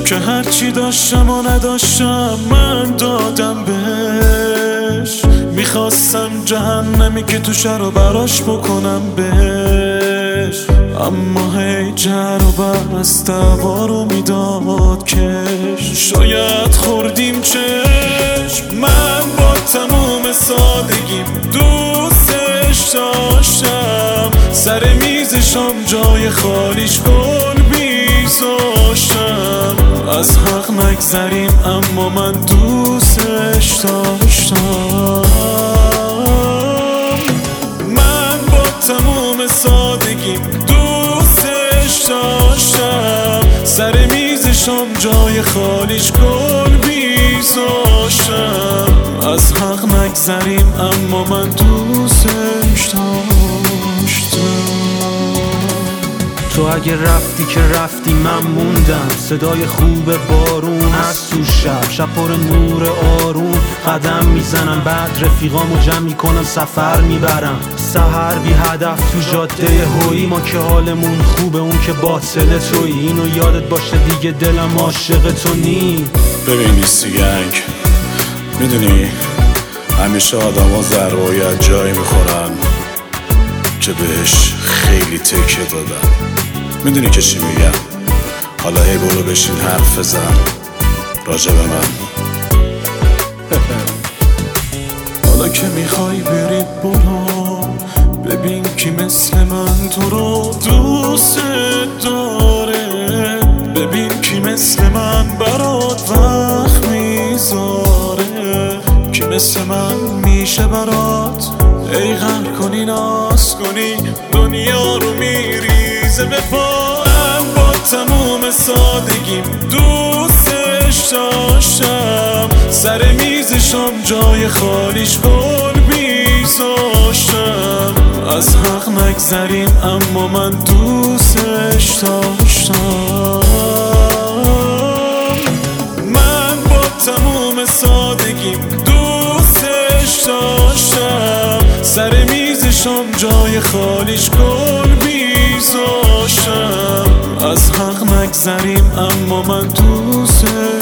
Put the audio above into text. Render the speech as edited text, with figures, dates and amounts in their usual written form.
که هرچی داشتم و نداشتم من دادم بهش. میخواستم جهنمی که توشه رو براش بکنم بهش، اما هی جر و بر از دوارو میداد کش. شاید خوردیم چشم، من با تموم سادگیم دوستش داشتم. سر میز شام جای خالیش گل بیزاشتم. از حق نگذریم اما من دوستش داشتم. من با تموم سادگیم دوستش داشتم. سر میز شام جای خالیش گل بیزاشتم. از حق نگذریم اما من دوستش داشتم. تو اگه رفتی که رفتی من موندم. صدای خوب بارون از تو شب پر نور آروم قدم میزنم. بعد رفیقامو جمع میکنم سفر میبرم. سحر بی هدف تو جاده هویی، ما که حالمون خوبه اون که باطل تویی. اینو یادت باشه دیگه دلم عاشق تو نی. ببین نیستی گنگ، میدونی همیشه آدم ها ضربه‌ای از جایی میخورن که بهش خیلی تکیه دادن. میدونی که چی میگم؟ حالا هی برو بشین حرف بزن راجع به من. حالا که میخوای بری برو، ببین کی مثل من تو رو دوست داره. ببین کی مثل من برات وقت میذاره. کی مثل من میشه برات ای غر کنی ناز کنی دنیا رو میریزه به پاهم. با تموم سادگیم دوستش داشتم. سر میز شام جای خالیش گل بیزاشتم. از حق نگذریم اما من دوستش داشتم. من با تموم سادگیم دوستش داشتم. سر میز شام جای خالیش گل بیزاشتم. از حق نگذریم اما من دوستش